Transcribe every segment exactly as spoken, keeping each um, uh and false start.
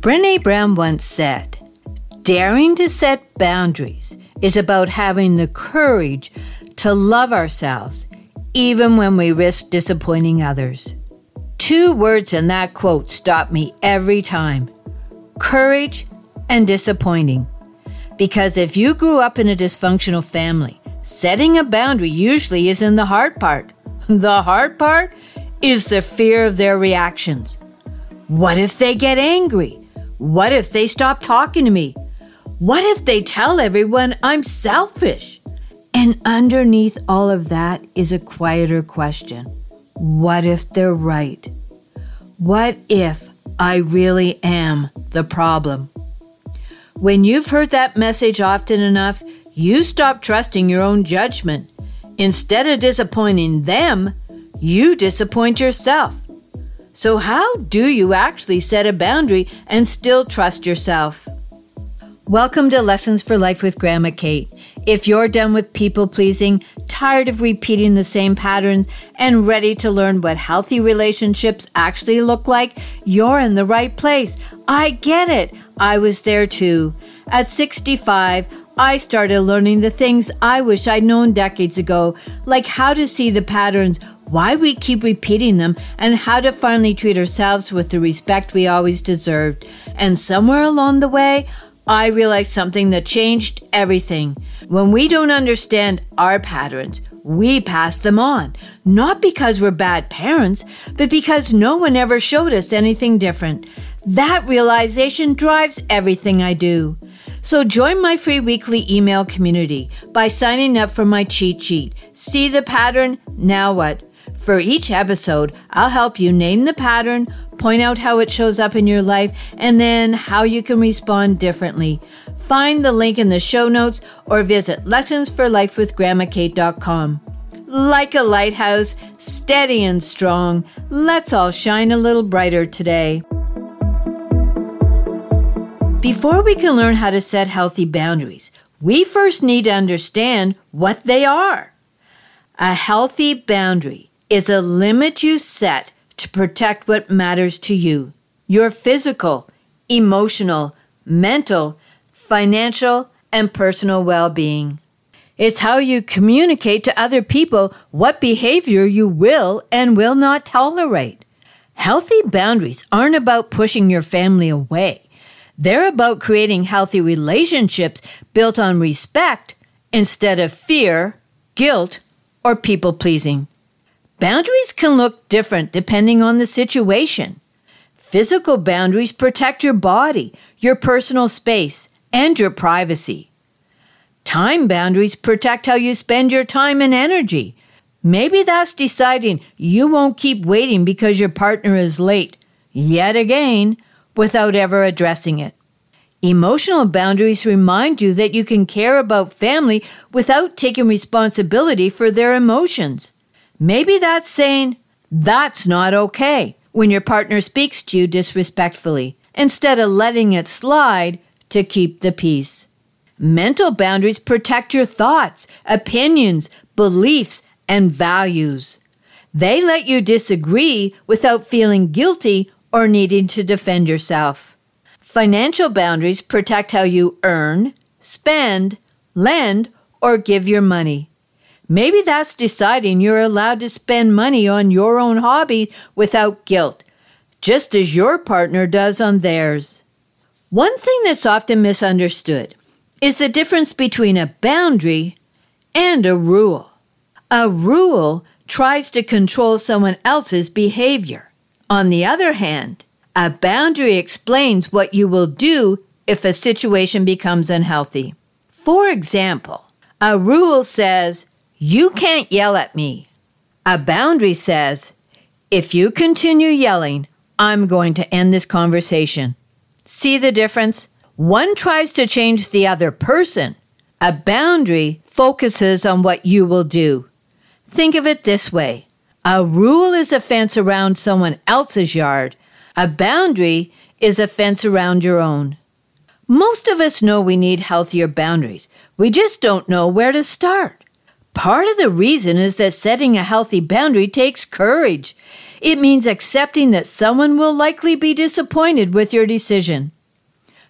Brené Brown once said, "Daring to set boundaries is about having the courage to love ourselves, even when we risk disappointing others." Two words in that quote stop me every time: courage and disappointing. Because if you grew up in a dysfunctional family, setting a boundary usually isn't the hard part. The hard part is the fear of their reactions. What if they get angry? What if they stop talking to me? What if they tell everyone I'm selfish? And underneath all of that is a quieter question. What if they're right? What if I really am the problem? When you've heard that message often enough, you stop trusting your own judgment. Instead of disappointing them, you disappoint yourself. So how do you actually set a boundary and still trust yourself? Welcome to Lessons for Life with Grandma Kate. If you're done with people-pleasing, tired of repeating the same patterns, and ready to learn what healthy relationships actually look like, you're in the right place. I get it. I was there too. At sixty-five, I started learning the things I wish I'd known decades ago, like how to see the patterns, why we keep repeating them, and how to finally treat ourselves with the respect we always deserved. And somewhere along the way, I realized something that changed everything. When we don't understand our patterns, we pass them on. Not because we're bad parents, but because no one ever showed us anything different. That realization drives everything I do. So join my free weekly email community by signing up for my cheat sheet. See the pattern? Now what? For each episode, I'll help you name the pattern, point out how it shows up in your life, and then how you can respond differently. Find the link in the show notes or visit lessons for life with grandma kate dot com. Like a lighthouse, steady and strong, let's all shine a little brighter today. Before we can learn how to set healthy boundaries, we first need to understand what they are. A healthy boundary is a limit you set to protect what matters to you. Your physical, emotional, mental, financial, and personal well-being. It's how you communicate to other people what behavior you will and will not tolerate. Healthy boundaries aren't about pushing your family away. They're about creating healthy relationships built on respect instead of fear, guilt, or people-pleasing. Boundaries can look different depending on the situation. Physical boundaries protect your body, your personal space, and your privacy. Time boundaries protect how you spend your time and energy. Maybe that's deciding you won't keep waiting because your partner is late, yet again, without ever addressing it. Emotional boundaries remind you that you can care about family without taking responsibility for their emotions. Maybe that's saying, "That's not okay," when your partner speaks to you disrespectfully, instead of letting it slide to keep the peace. Mental boundaries protect your thoughts, opinions, beliefs, and values. They let you disagree without feeling guilty or needing to defend yourself. Financial boundaries protect how you earn, spend, lend, or give your money. Maybe that's deciding you're allowed to spend money on your own hobby without guilt, just as your partner does on theirs. One thing that's often misunderstood is the difference between a boundary and a rule. A rule tries to control someone else's behavior. On the other hand, a boundary explains what you will do if a situation becomes unhealthy. For example, a rule says, "You can't yell at me." A boundary says, "If you continue yelling, I'm going to end this conversation." See the difference? One tries to change the other person. A boundary focuses on what you will do. Think of it this way. A rule is a fence around someone else's yard. A boundary is a fence around your own. Most of us know we need healthier boundaries. We just don't know where to start. Part of the reason is that setting a healthy boundary takes courage. It means accepting that someone will likely be disappointed with your decision.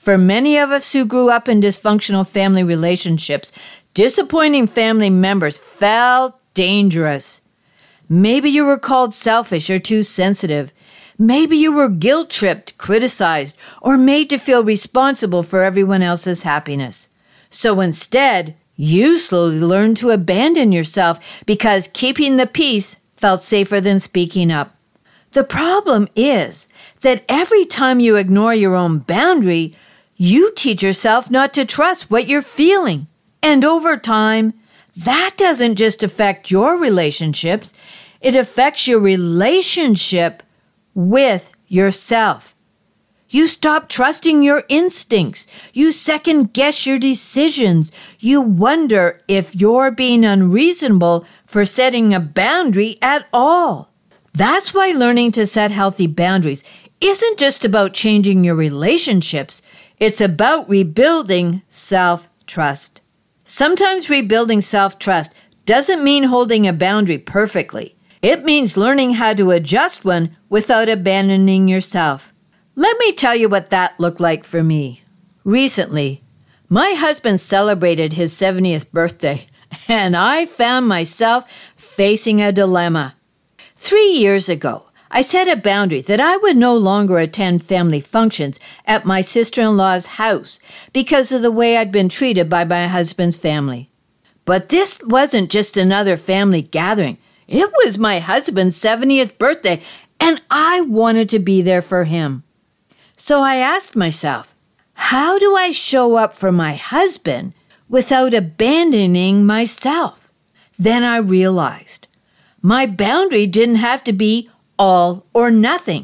For many of us who grew up in dysfunctional family relationships, disappointing family members felt dangerous. Maybe you were called selfish or too sensitive. Maybe you were guilt-tripped, criticized, or made to feel responsible for everyone else's happiness. So instead, you slowly learned to abandon yourself because keeping the peace felt safer than speaking up. The problem is that every time you ignore your own boundary, you teach yourself not to trust what you're feeling. And over time, that doesn't just affect your relationships, it affects your relationship with yourself. You stop trusting your instincts. You second guess your decisions. You wonder if you're being unreasonable for setting a boundary at all. That's why learning to set healthy boundaries isn't just about changing your relationships. It's about rebuilding self-trust. Sometimes rebuilding self-trust doesn't mean holding a boundary perfectly. It means learning how to adjust one without abandoning yourself. Let me tell you what that looked like for me. Recently, my husband celebrated his seventieth birthday, and I found myself facing a dilemma. Three years ago, I set a boundary that I would no longer attend family functions at my sister-in-law's house because of the way I'd been treated by my husband's family. But this wasn't just another family gathering. It was my husband's seventieth birthday, and I wanted to be there for him. So I asked myself, how do I show up for my husband without abandoning myself? Then I realized my boundary didn't have to be all or nothing.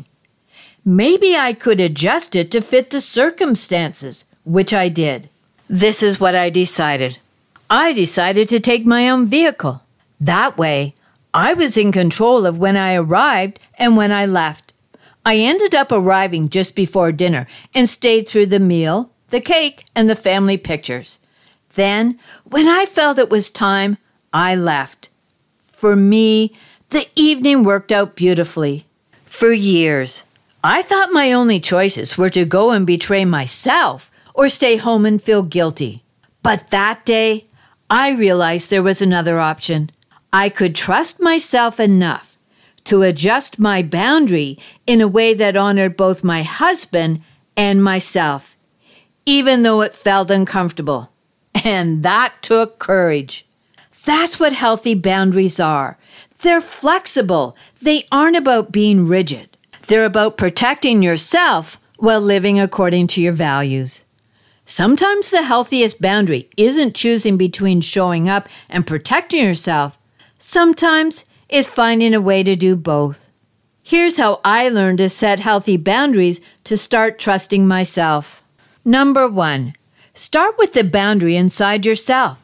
Maybe I could adjust it to fit the circumstances, which I did. This is what I decided. I decided to take my own vehicle. That way, I was in control of when I arrived and when I left. I ended up arriving just before dinner and stayed through the meal, the cake, and the family pictures. Then, when I felt it was time, I left. For me, the evening worked out beautifully. For years, I thought my only choices were to go and betray myself or stay home and feel guilty. But that day, I realized there was another option. I could trust myself enough to adjust my boundary in a way that honored both my husband and myself, even though it felt uncomfortable. And that took courage. That's what healthy boundaries are. They're flexible. They aren't about being rigid. They're about protecting yourself while living according to your values. Sometimes the healthiest boundary isn't choosing between showing up and protecting yourself. Sometimes it's finding a way to do both. Here's how I learned to set healthy boundaries to start trusting myself. Number one, start with the boundary inside yourself.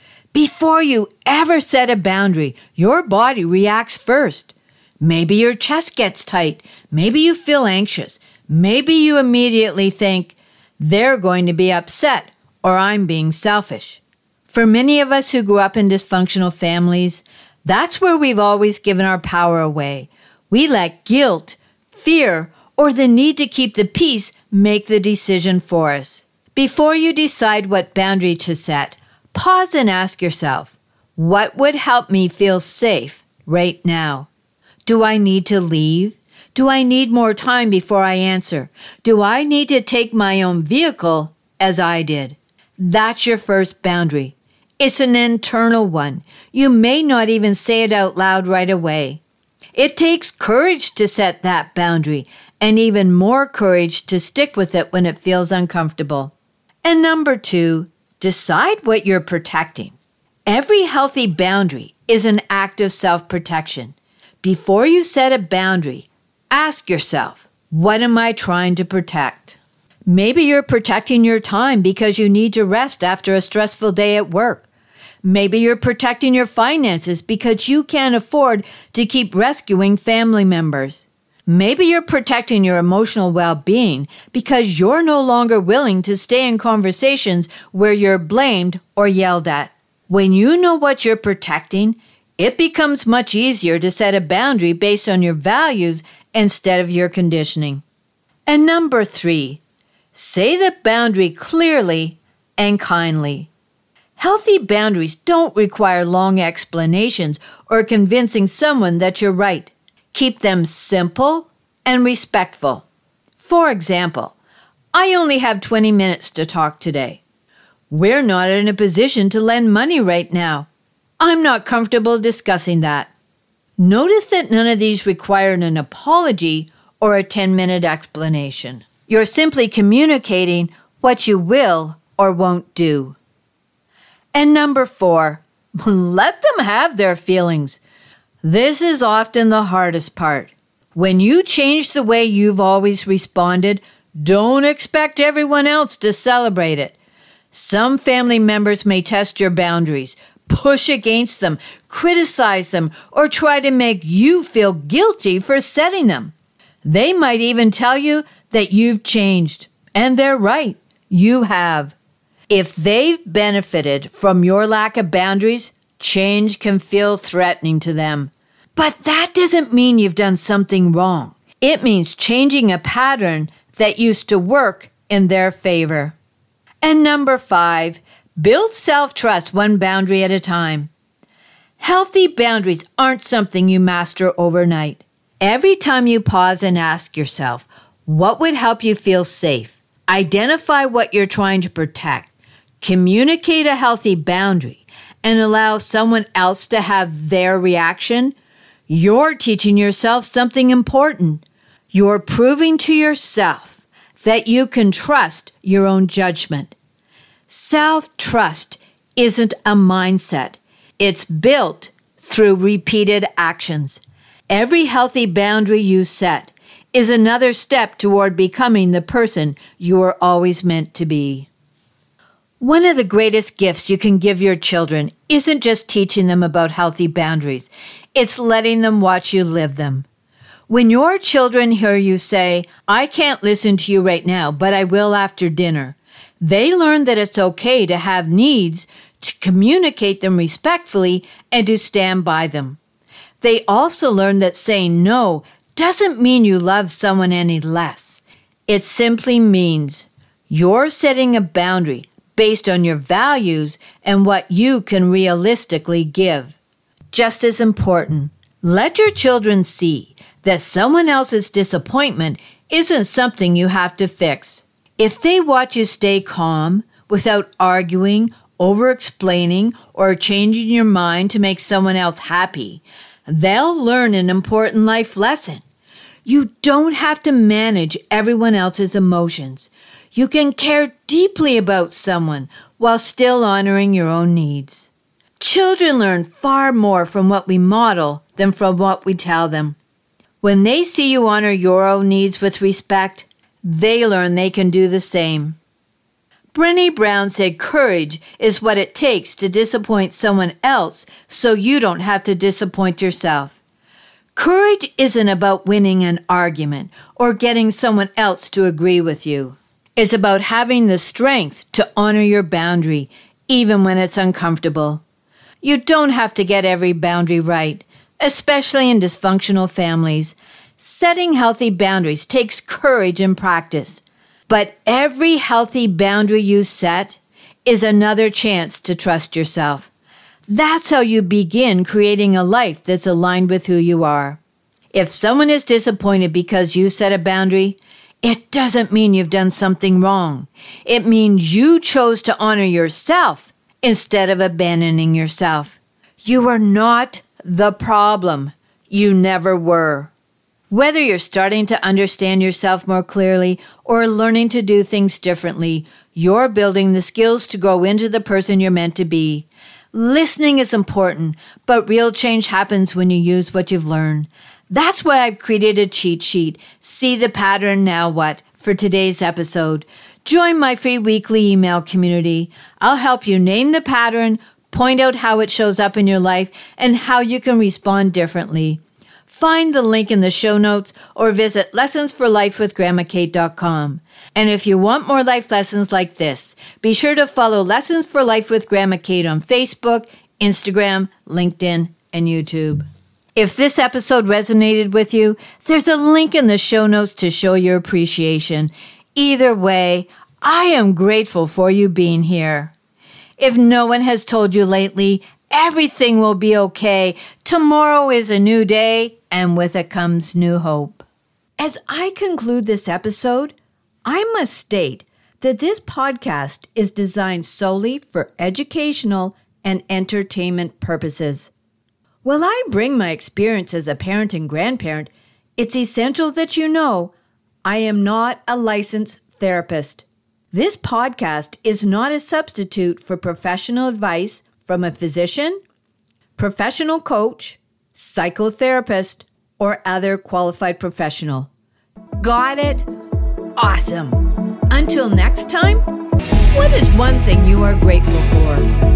Before you ever set a boundary, your body reacts first. Maybe your chest gets tight. Maybe you feel anxious. Maybe you immediately think, they're going to be upset or I'm being selfish. For many of us who grew up in dysfunctional families, that's where we've always given our power away. We let guilt, fear, or the need to keep the peace make the decision for us. Before you decide what boundary to set, pause and ask yourself, what would help me feel safe right now? Do I need to leave? Do I need more time before I answer? Do I need to take my own vehicle as I did? That's your first boundary. It's an internal one. You may not even say it out loud right away. It takes courage to set that boundary, and even more courage to stick with it when it feels uncomfortable. And number two, decide what you're protecting. Every healthy boundary is an act of self-protection. Before you set a boundary, ask yourself, what am I trying to protect? Maybe you're protecting your time because you need to rest after a stressful day at work. Maybe you're protecting your finances because you can't afford to keep rescuing family members. Maybe you're protecting your emotional well-being because you're no longer willing to stay in conversations where you're blamed or yelled at. When you know what you're protecting, it becomes much easier to set a boundary based on your values instead of your conditioning. And number three, Say the boundary clearly and kindly. Healthy boundaries don't require long explanations or convincing someone that you're right. Keep them simple and respectful. For example, I only have twenty minutes to talk today. We're not in a position to lend money right now. I'm not comfortable discussing that. Notice that none of these require an apology or a ten-minute explanation. You're simply communicating what you will or won't do. And number four, let them have their feelings. This is often the hardest part. When you change the way you've always responded, don't expect everyone else to celebrate it. Some family members may test your boundaries, push against them, criticize them, or try to make you feel guilty for setting them. They might even tell you that you've changed, and they're right. You have. If they've benefited from your lack of boundaries, change can feel threatening to them. But that doesn't mean you've done something wrong. It means changing a pattern that used to work in their favor. And number five, build self-trust one boundary at a time. Healthy boundaries aren't something you master overnight. Every time you pause and ask yourself, what would help you feel safe? Identify what you're trying to protect. Communicate a healthy boundary and allow someone else to have their reaction. You're teaching yourself something important. You're proving to yourself that you can trust your own judgment. Self-trust isn't a mindset. It's built through repeated actions. Every healthy boundary you set is another step toward becoming the person you were always meant to be. One of the greatest gifts you can give your children isn't just teaching them about healthy boundaries. It's letting them watch you live them. When your children hear you say, I can't listen to you right now, but I will after dinner, they learn that it's okay to have needs, to communicate them respectfully, and to stand by them. They also learn that saying no doesn't mean you love someone any less. It simply means you're setting a boundary based on your values and what you can realistically give. Just as important, let your children see that someone else's disappointment isn't something you have to fix. If they watch you stay calm without arguing, over-explaining, or changing your mind to make someone else happy, they'll learn an important life lesson. You don't have to manage everyone else's emotions. You can care deeply about someone while still honoring your own needs. Children learn far more from what we model than from what we tell them. When they see you honor your own needs with respect, they learn they can do the same. Brené Brown said courage is what it takes to disappoint someone else so you don't have to disappoint yourself. Courage isn't about winning an argument or getting someone else to agree with you. It's about having the strength to honor your boundary, even when it's uncomfortable. You don't have to get every boundary right, especially in dysfunctional families. Setting healthy boundaries takes courage and practice. But every healthy boundary you set is another chance to trust yourself. That's how you begin creating a life that's aligned with who you are. If someone is disappointed because you set a boundary, it doesn't mean you've done something wrong. It means you chose to honor yourself instead of abandoning yourself. You are not the problem. You never were. Whether you're starting to understand yourself more clearly or learning to do things differently, you're building the skills to grow into the person you're meant to be. Listening is important, but real change happens when you use what you've learned. That's why I've created a cheat sheet, See the Pattern Now What, for today's episode. Join my free weekly email community. I'll help you name the pattern, point out how it shows up in your life, and how you can respond differently. Find the link in the show notes or visit lessons for life with grandma kate dot com. And if you want more life lessons like this, be sure to follow Lessons for Life with Grandma Kate on Facebook, Instagram, LinkedIn, and YouTube. If this episode resonated with you, there's a link in the show notes to show your appreciation. Either way, I am grateful for you being here. If no one has told you lately, everything will be okay. Tomorrow is a new day, and with it comes new hope. As I conclude this episode, I must state that this podcast is designed solely for educational and entertainment purposes. While I bring my experience as a parent and grandparent, it's essential that you know I am not a licensed therapist. This podcast is not a substitute for professional advice from a physician, professional coach, psychotherapist, or other qualified professional. Got it? Awesome. Until next time, what is one thing you are grateful for?